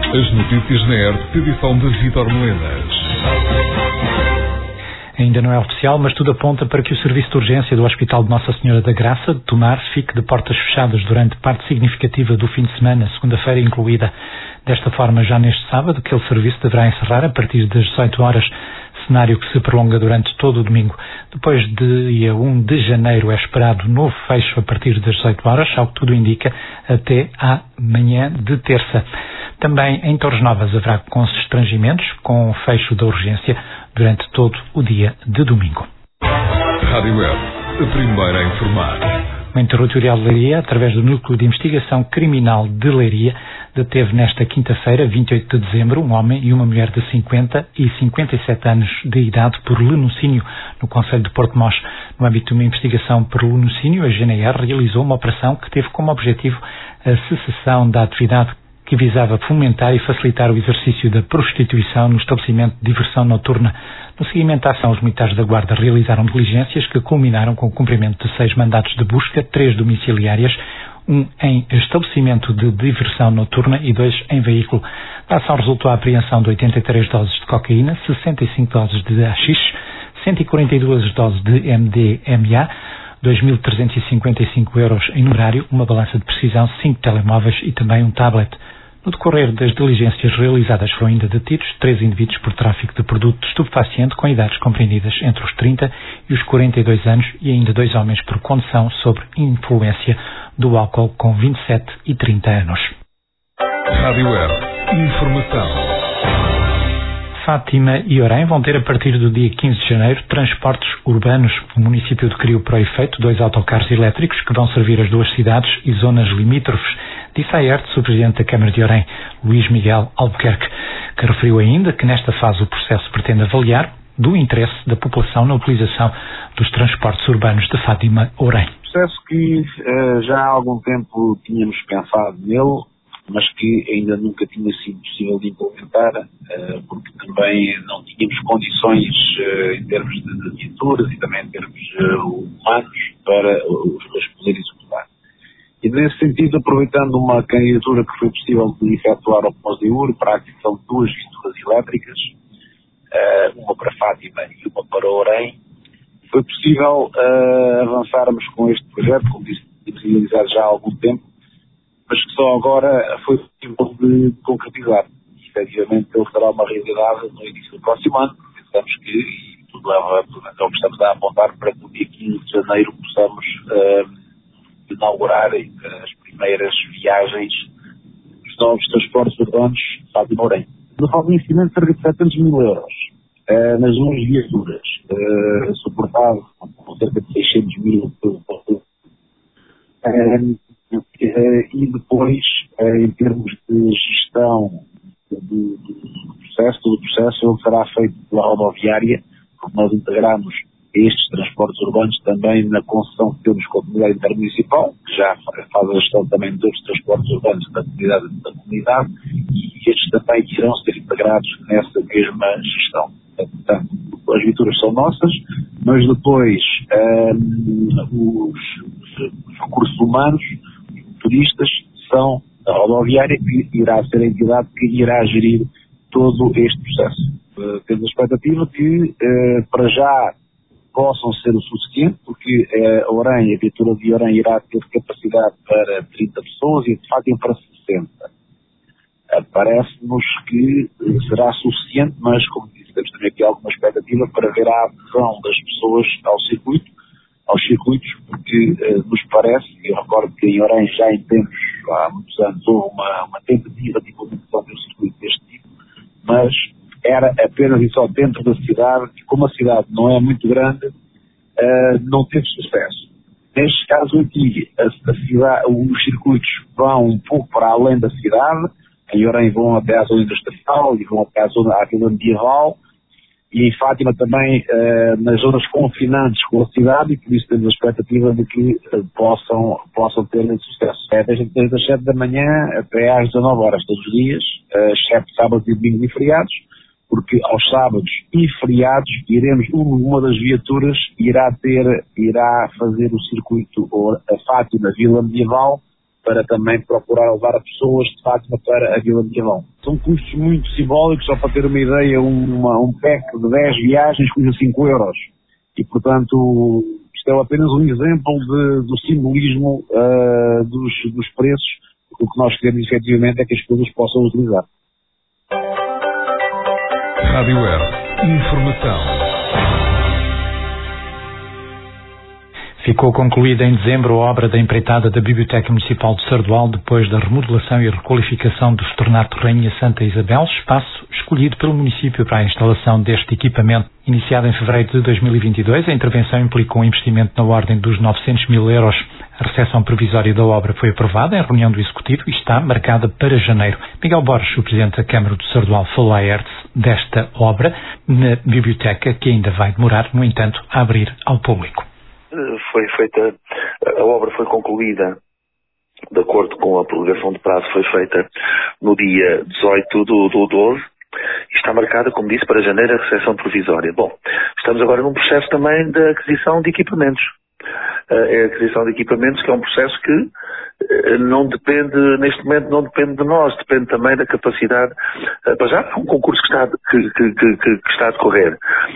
As notícias na RTP, edição de Vítor Moedas. Ainda não é oficial, mas tudo aponta para que o serviço de urgência do Hospital de Nossa Senhora da Graça de Tomar fique de portas fechadas durante parte significativa do fim de semana, segunda-feira incluída. Desta forma, já neste sábado, aquele serviço deverá encerrar a partir das 18 horas, cenário que se prolonga durante todo o domingo. Depois de dia 1 de janeiro é esperado novo fecho a partir das 18 horas, ao que tudo indica, até à manhã de terça. Também em Torres Novas haverá constrangimentos com o fecho da urgência durante todo o dia de domingo. Rádio Web, a primeira a informar. O Interterritorial de Leiria, através do Núcleo de Investigação Criminal de Leiria, deteve nesta quinta-feira, 28 de dezembro, um homem e uma mulher de 50 e 57 anos de idade por lenocínio no concelho de Porto Mós. No âmbito de uma investigação por lenocínio, a GNR realizou uma operação que teve como objetivo a cessação da atividade que visava fomentar e facilitar o exercício da prostituição no estabelecimento de diversão noturna. No seguimento à ação, os militares da Guarda realizaram diligências que culminaram com o cumprimento de 6 mandatos de busca, 3 domiciliárias, 1 em estabelecimento de diversão noturna e 2 em veículo. A ação resultou a apreensão de 83 doses de cocaína, 65 doses de haxixe, 142 doses de MDMA, 2.355 euros em numerário, uma balança de precisão, 5 telemóveis e também um tablet. No decorrer das diligências realizadas foram ainda detidos 3 indivíduos por tráfico de produto estupefaciente com idades compreendidas entre os 30 e os 42 anos e ainda 2 homens por condução sob influência do álcool com 27 e 30 anos. Rádio Web, informação. Fátima e Orém vão ter a partir do dia 15 de janeiro transportes urbanos. O município adquiriu para o efeito 2 autocarros elétricos que vão servir as 2 cidades e zonas limítrofes, disse à ERTE o presidente da Câmara de Orém, Luís Miguel Albuquerque, que referiu ainda que nesta fase o processo pretende avaliar do interesse da população na utilização dos transportes urbanos de Fátima Orém. Processo que já há algum tempo tínhamos pensado nele, mas que ainda nunca tinha sido possível de implementar, porque também não tínhamos condições em termos de viaturas e também em termos humanos para os poder executar. E nesse sentido, aproveitando uma candidatura que foi possível de efetuar ao POSDEUR para a aquisição de 2 viaturas elétricas, uma para Fátima e uma para Orém, foi possível avançarmos com este projeto, como disse, realizado já há algum tempo, mas que só agora foi possível de concretizar. E, efetivamente, ele será uma realidade no início do próximo ano. Pensamos que, e tudo leva ao que estamos a apontar, para que no dia 15 de janeiro possamos inaugurar as primeiras viagens dos novos transportes urbanos Fátima Orém. No falta de investimento, cerca de 700 mil euros nas 2 viaturas, suportado com cerca de 600 mil e depois, em termos de gestão do processo, todo o processo ele será feito pela rodoviária, porque nós integramos estes transportes urbanos também na concessão que temos com a comunidade intermunicipal, que já faz a gestão também de outros transportes urbanos da comunidade, e estes também irão ser integrados nessa mesma gestão. Portanto, as viaturas são nossas, mas depois os recursos humanos, os turistas, são a rodoviária, que irá ser a entidade que irá gerir todo este processo. Temos a expectativa que, para já, possam ser o suficiente, porque a viatura de Orém irá ter capacidade para 30 pessoas e de Fátima para 60. Parece-nos que será suficiente, mas, como disse, temos também aqui alguma expectativa para ver a adesão das pessoas aos circuitos, porque nos parece, e eu recordo que em Orém já em tempos, há muitos anos, houve uma tentativa de implementação de um circuito deste tipo, mas era apenas e só dentro da cidade, e como a cidade não é muito grande, não teve sucesso. Neste caso aqui, os circuitos vão um pouco para além da cidade, em Orém vão até à zona industrial e vão até à vila medieval, e em Fátima também nas zonas confinantes com a cidade, e por isso temos a expectativa de que possam ter sucesso. Desde as 7 da manhã até às 19 horas todos os dias, exceto sábados e domingos e feriados, porque aos sábados e feriados uma das viaturas irá fazer o circuito a Fátima Vila Medieval, para também procurar levar a pessoas de Fátima para a Vila de Cavão. São custos muito simbólicos, só para ter uma ideia, um pack de 10 viagens custa 5 euros. E, portanto, isto é apenas um exemplo do simbolismo dos preços. O que nós queremos, efetivamente, é que as pessoas possam utilizar. Rádio Web. Informação. Ficou concluída em dezembro a obra da empreitada da Biblioteca Municipal de Sardual, depois da remodelação e requalificação do Estornato Rainha Santa Isabel, espaço escolhido pelo município para a instalação deste equipamento. Iniciada em fevereiro de 2022, a intervenção implicou um investimento na ordem dos 900 mil euros. A recepção provisória da obra foi aprovada em reunião do Executivo e está marcada para janeiro. Miguel Borges, o Presidente da Câmara do Sardual, falou à ERTE desta obra na biblioteca, que ainda vai demorar, no entanto, a abrir ao público. A obra foi concluída, de acordo com a prorrogação de prazo, foi feita no dia 18 do 12 e está marcada, como disse, para janeiro a recepção provisória. Bom, estamos agora num processo também de aquisição de equipamentos. A aquisição de equipamentos, que é um processo que não depende, neste momento não depende de nós, depende também da capacidade. Para já é um concurso que está a decorrer.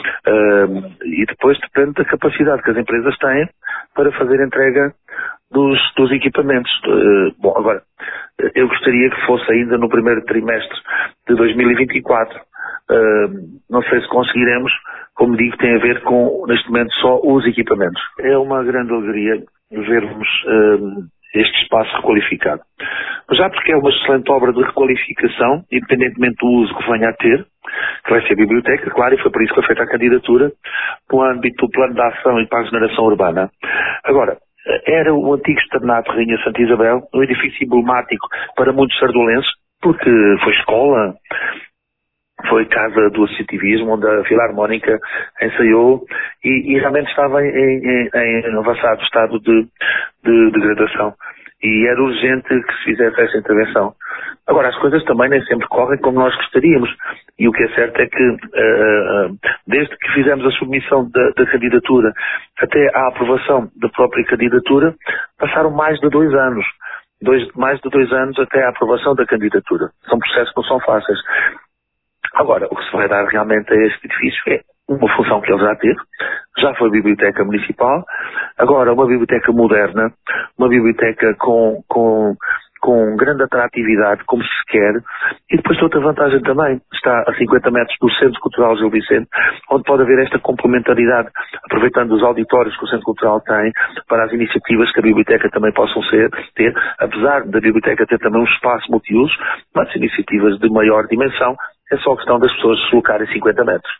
E depois depende da capacidade que as empresas têm para fazer entrega dos equipamentos. Bom, agora, eu gostaria que fosse ainda no primeiro trimestre de 2024. Não sei se conseguiremos, como digo, tem a ver com, neste momento, só os equipamentos. É uma grande alegria vermos este espaço requalificado. Já porque é uma excelente obra de requalificação, independentemente do uso que venha a ter, que vai ser a biblioteca, claro, e foi por isso que foi feita a candidatura, no âmbito do Plano de Ação e para a Regeneração Urbana. Agora, era o antigo Estornato Rainha Santa Isabel, um edifício emblemático para muitos sardulenses, porque foi escola, foi casa do associativismo, onde a Filarmónica ensaiou e realmente estava em avançado estado de degradação. E era urgente que se fizesse essa intervenção. Agora, as coisas também nem sempre correm como nós gostaríamos. E o que é certo é que, desde que fizemos a submissão da candidatura até à aprovação da própria candidatura, passaram mais de 2 anos. Mais de 2 anos até à aprovação da candidatura. São processos que não são fáceis. Agora, o que se vai dar realmente a este edifício é uma função que ele já teve, já foi biblioteca municipal, agora uma biblioteca moderna, uma biblioteca com grande atratividade, como se quer, e depois tem outra vantagem também, está a 50 metros do Centro Cultural Gil Vicente, onde pode haver esta complementaridade, aproveitando os auditórios que o Centro Cultural tem, para as iniciativas que a biblioteca também possam ter, apesar da biblioteca ter também um espaço multiuso, mas iniciativas de maior dimensão, é só questão das pessoas se deslocarem 50 metros.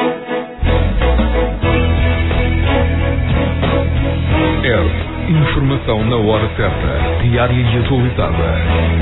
Informação na hora certa, diária e atualizada.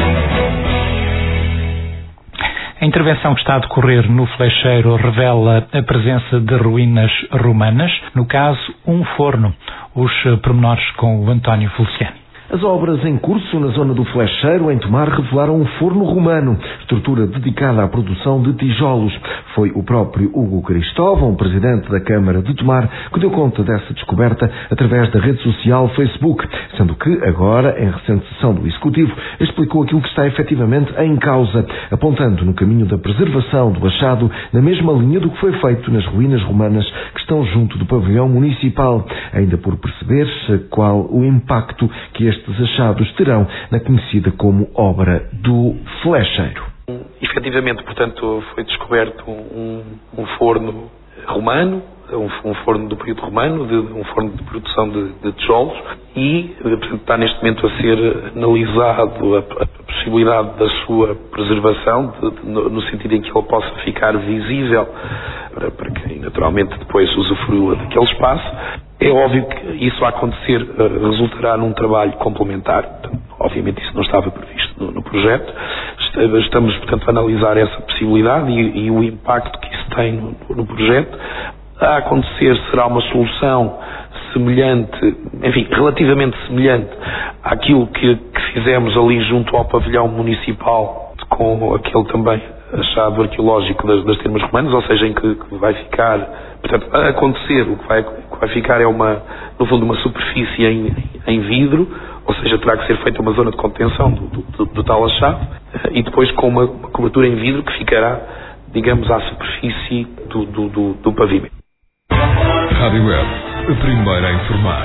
A intervenção que está a decorrer no Flecheiro revela a presença de ruínas romanas, no caso, um forno. Os pormenores com o António Feliciano. As obras em curso na zona do Flecheiro, em Tomar, revelaram um forno romano, estrutura dedicada à produção de tijolos. Foi o próprio Hugo Cristóvão, presidente da Câmara de Tomar, que deu conta dessa descoberta através da rede social Facebook, sendo que agora, em recente sessão do Executivo, explicou aquilo que está efetivamente em causa, apontando no caminho da preservação do achado na mesma linha do que foi feito nas ruínas romanas que estão junto do pavilhão municipal, ainda por perceber qual o impacto que estes achados terão na conhecida como obra do Flecheiro. Efetivamente, portanto, foi descoberto um forno romano, um forno do período romano, um forno de produção de tijolos e, portanto, está neste momento a ser analisado a possibilidade da sua preservação, no sentido em que ele possa ficar visível para quem naturalmente depois usufrua daquele espaço. É óbvio que isso a acontecer resultará num trabalho complementar. Obviamente isso não estava previsto no projeto. Estamos, portanto, a analisar essa possibilidade e o impacto que isso tem no projeto. A acontecer será uma solução semelhante, enfim, relativamente semelhante àquilo que fizemos ali junto ao pavilhão municipal, com aquele também achado arqueológico das termas romanas, ou seja, em que vai ficar, portanto, a acontecer, o que vai ficar é no fundo, uma superfície em vidro, ou seja, terá que ser feita uma zona de contenção do tal achado e depois com uma cobertura em vidro que ficará, digamos, à superfície do pavimento. Rádio Web, a primeira a informar.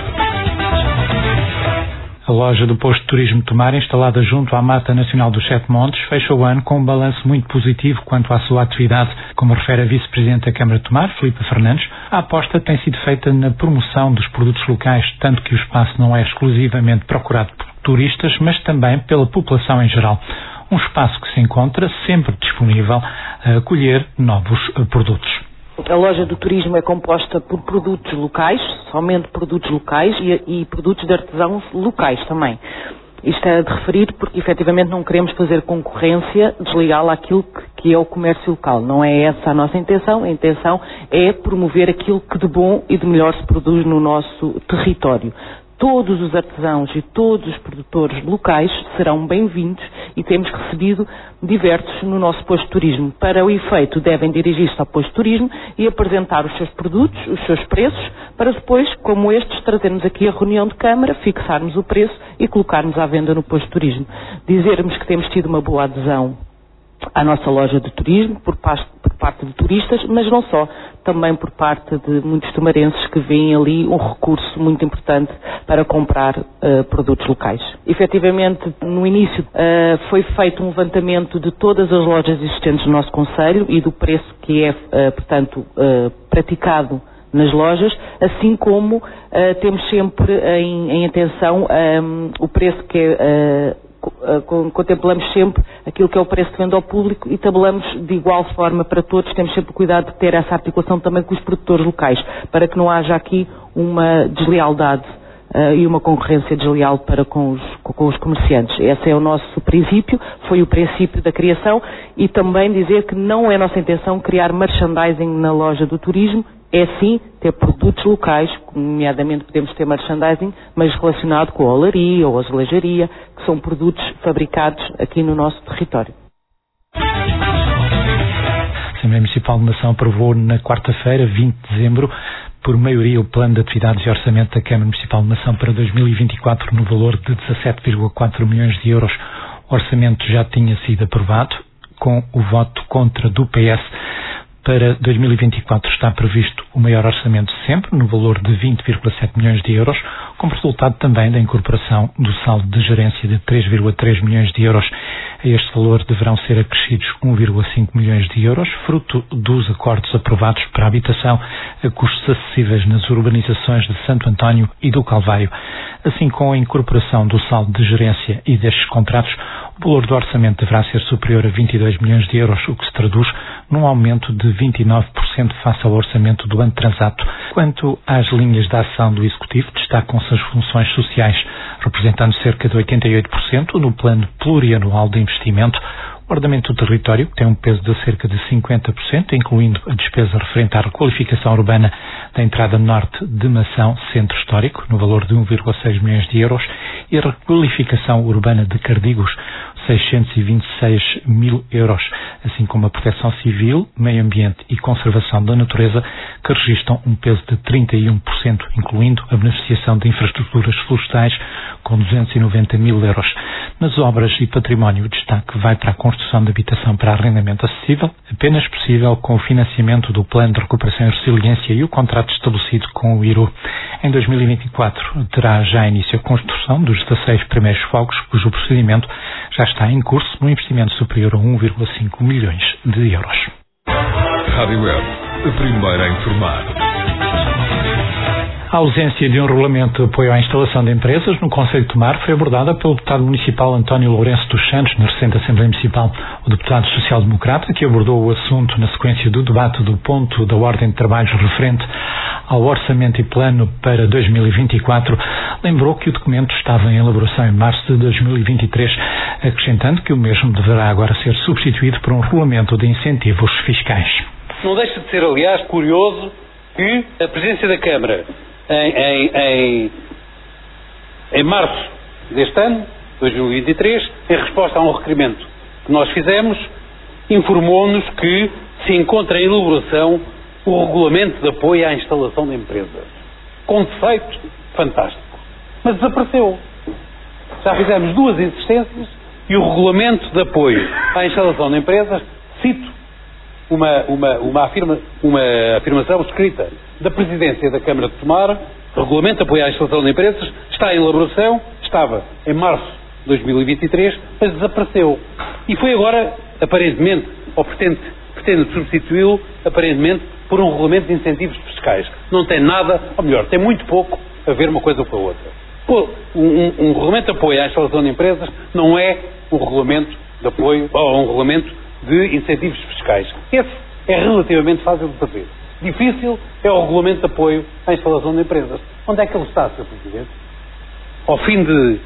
A loja do posto de turismo Tomar, instalada junto à Mata Nacional dos Sete Montes, fecha o ano com um balanço muito positivo quanto à sua atividade. Como refere a vice-presidente da Câmara de Tomar, Filipa Fernandes, a aposta tem sido feita na promoção dos produtos locais, tanto que o espaço não é exclusivamente procurado por turistas, mas também pela população em geral. Um espaço que se encontra sempre disponível a acolher novos produtos. A loja do turismo é composta por produtos locais, somente produtos locais e produtos de artesãos locais também. Isto é de referir porque efetivamente não queremos fazer concorrência desleal àquilo que é o comércio local. Não é essa a nossa intenção. A intenção é promover aquilo que de bom e de melhor se produz no nosso território. Todos os artesãos e todos os produtores locais serão bem-vindos e temos recebido diversos no nosso posto de turismo. Para o efeito, devem dirigir-se ao posto de turismo e apresentar os seus produtos, os seus preços, para depois, como estes, trazermos aqui a reunião de Câmara, fixarmos o preço e colocarmos à venda no posto de turismo. Dizermos que temos tido uma boa adesão à nossa loja de turismo, por parte de turistas, mas não só, também por parte de muitos tomarenses que veem ali um recurso muito importante para comprar produtos locais. Efetivamente, no início foi feito um levantamento de todas as lojas existentes no nosso concelho e do preço que é, portanto, praticado nas lojas, assim como temos sempre em atenção o preço que é contemplamos sempre aquilo que é o preço de venda ao público e tabelamos de igual forma para todos. Temos sempre cuidado de ter essa articulação também com os produtores locais, para que não haja aqui uma deslealdade e uma concorrência desleal para com os comerciantes. Esse é o nosso princípio, foi o princípio da criação, e também dizer que não é nossa intenção criar merchandising na loja do turismo. É sim ter produtos locais, nomeadamente podemos ter merchandising, mas relacionado com a olaria ou a azulejaria, que são produtos fabricados aqui no nosso território. A Assembleia Municipal de Nação aprovou na quarta-feira, 20 de dezembro, por maioria, o Plano de Atividades e Orçamento da Câmara Municipal de Nação para 2024 no valor de 17,4 milhões de euros. O orçamento já tinha sido aprovado, com o voto contra do PS. Para 2024 está previsto o maior orçamento de sempre, no valor de 20,7 milhões de euros, como resultado também da incorporação do saldo de gerência de 3,3 milhões de euros. A este valor deverão ser acrescidos 1,5 milhões de euros, fruto dos acordos aprovados para a habitação a custos acessíveis nas urbanizações de Santo António e do Calvário. Assim, com a incorporação do saldo de gerência e destes contratos, o valor do orçamento deverá ser superior a 22 milhões de euros, o que se traduz num aumento de 29% face ao orçamento do ano transato. Quanto às linhas de ação do Executivo, destacam-se as funções sociais, representando cerca de 88% no plano plurianual de investimento. O ordenamento do território, que tem um peso de cerca de 50%, incluindo a despesa referente à requalificação urbana da entrada norte de Mação, centro histórico, no valor de 1,6 milhões de euros, e a requalificação urbana de Cardigos, 626 mil euros, assim como a proteção civil, meio ambiente e conservação da natureza, que registram um peso de 31%, incluindo a beneficiação de infraestruturas florestais, com 290 mil euros. Nas obras e património, o destaque vai para a construção de habitação para arrendamento acessível, apenas possível com o financiamento do Plano de Recuperação e Resiliência e o contrato estabelecido com o IRU. Em 2024 terá já início a construção dos 16 primeiros fogos, cujo procedimento já está em curso, num investimento superior a 1,5 milhões de euros. Rádio Web, a primeira a informar. A ausência de um regulamento de apoio à instalação de empresas no Concelho de Tomar foi abordada pelo deputado municipal António Lourenço dos Santos, na recente Assembleia Municipal. O deputado social-democrata, que abordou o assunto na sequência do debate do ponto da ordem de trabalhos referente ao orçamento e plano para 2024, lembrou que o documento estava em elaboração em março de 2023, acrescentando que o mesmo deverá agora ser substituído por um regulamento de incentivos fiscais. Não deixa de ser, aliás, curioso que a presidência da Câmara, em março deste ano, 2023, em resposta a um requerimento que nós fizemos, informou-nos que se encontra em elaboração o regulamento de apoio à instalação de empresas. Conceito fantástico. Mas desapareceu. Já fizemos 2 insistências e o regulamento de apoio à instalação de empresas, cito uma afirmação escrita da Presidência da Câmara de Tomar, regulamento de apoio à instalação de empresas, está em elaboração, estava em março de 2023, mas desapareceu. E foi agora, aparentemente, ou pretende substituí-lo, aparentemente, por um regulamento de incentivos fiscais. Não tem nada, ou melhor, tem muito pouco a ver uma coisa com a outra. Um regulamento de apoio à instalação de empresas não é um regulamento de apoio, ou um regulamento de incentivos fiscais. Esse é relativamente fácil de fazer. Difícil é o regulamento de apoio à instalação de empresas. Onde é que ele está, Sr. Presidente? Ao fim de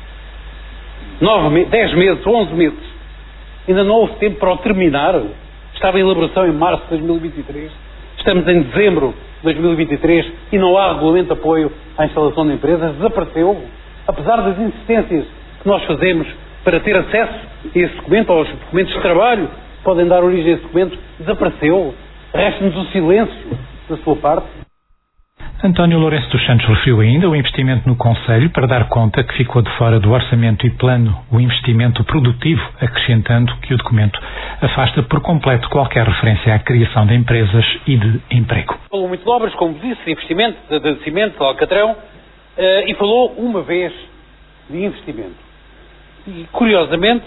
10 meses, 11 meses, ainda não houve tempo para o terminar. Estava em elaboração em março de 2023. Estamos em dezembro de 2023 e não há regulamento de apoio à instalação de empresas. Desapareceu. Apesar das insistências que nós fazemos para ter acesso a esse documento, aos documentos de trabalho que podem dar origem a esse documento, desapareceu. Resta-nos o silêncio da sua parte. António Lourenço dos Santos referiu ainda o investimento no Conselho para dar conta que ficou de fora do orçamento e plano o investimento produtivo, acrescentando que o documento afasta por completo qualquer referência à criação de empresas e de emprego. Falou muito de obras, como disse, de investimento, de cimento, de Alcatrão, e falou uma vez de investimento. E, curiosamente,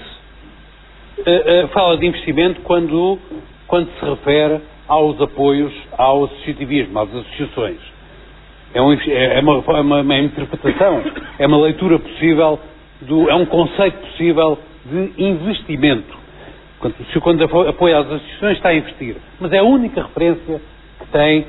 fala de investimento quando se refere aos apoios ao associativismo, às associações. É uma interpretação, é uma leitura possível, é um conceito possível de investimento. Quando apoia as associações está a investir. Mas é a única referência que tem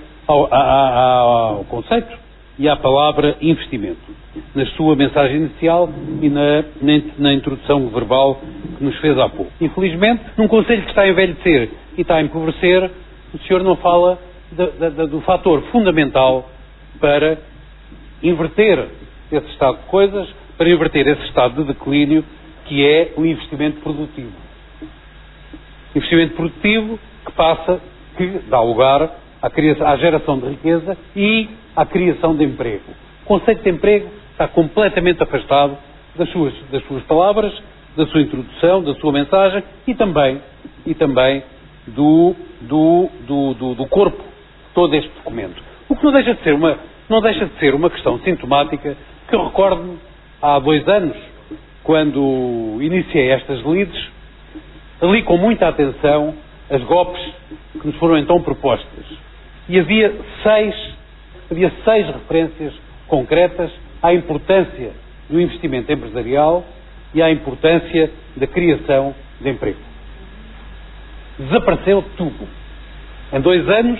ao conceito e à palavra investimento. Na sua mensagem inicial e na introdução verbal que nos fez há pouco. Infelizmente, num Conselho que está a envelhecer e está a empobrecer, o senhor não fala do fator fundamental para inverter esse estado de coisas, para inverter esse estado de declínio, que é o investimento produtivo. Investimento produtivo que dá lugar à geração de riqueza e à criação de emprego. O conceito de emprego está completamente afastado das suas palavras, da sua introdução, da sua mensagem e também do corpo de todo este documento. O que não deixa de ser uma questão sintomática que eu recordo-me há 2 anos, quando iniciei estas lides, ali com muita atenção as GOPs que nos foram então propostas. E havia 6 referências concretas à importância do investimento empresarial e à importância da criação de emprego. Desapareceu tudo. Em 2 anos,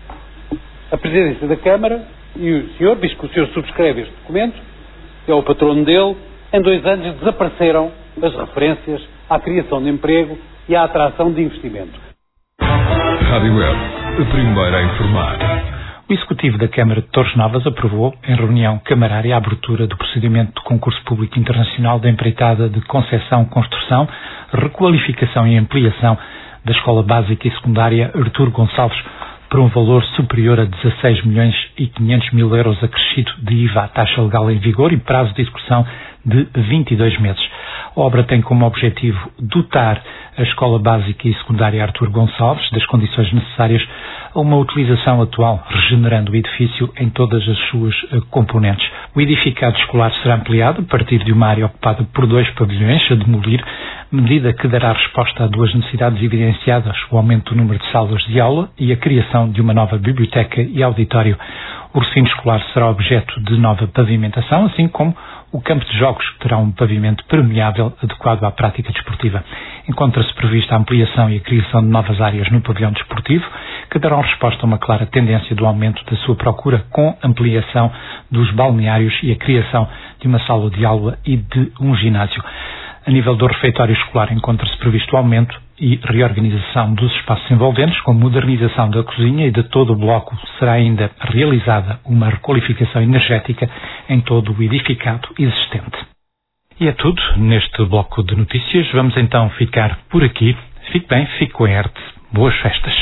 a Presidência da Câmara e o senhor, visto que o senhor subscreve este documento, é o patrono dele, em 2 anos desapareceram as referências à criação de emprego e à atração de investimento. Rádio Web, a primeira a informar. O Executivo da Câmara de Torres Novas aprovou, em reunião camarária, a abertura do procedimento de concurso público internacional da empreitada de concessão, construção, requalificação e ampliação da Escola Básica e Secundária Artur Gonçalves, por um valor superior a 16.500.000 euros acrescido de IVA, taxa legal em vigor e prazo de execução de 22 meses. A obra tem como objetivo dotar a Escola Básica e Secundária Artur Gonçalves das condições necessárias a uma utilização atual, regenerando o edifício em todas as suas componentes. O edificado escolar será ampliado a partir de uma área ocupada por 2 pavilhões a demolir, medida que dará resposta a 2 necessidades evidenciadas: o aumento do número de salas de aula e a criação de uma nova biblioteca e auditório. O recinto escolar será objeto de nova pavimentação, assim como o campo de jogos, que terá um pavimento permeável adequado à prática desportiva. Encontra-se prevista a ampliação e a criação de novas áreas no pavilhão desportivo, que darão resposta a uma clara tendência do aumento da sua procura, com ampliação dos balneários e a criação de uma sala de aula e de um ginásio. A nível do refeitório escolar, encontra-se previsto o aumento e reorganização dos espaços envolventes, com modernização da cozinha e de todo o bloco. Será ainda realizada uma requalificação energética em todo o edificado existente. E é tudo neste bloco de notícias. Vamos então ficar por aqui. Fique bem, fique com a ERTE. Boas festas.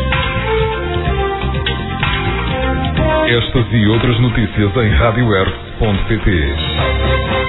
Estas e outras notícias em radioerte.pt rr.pt.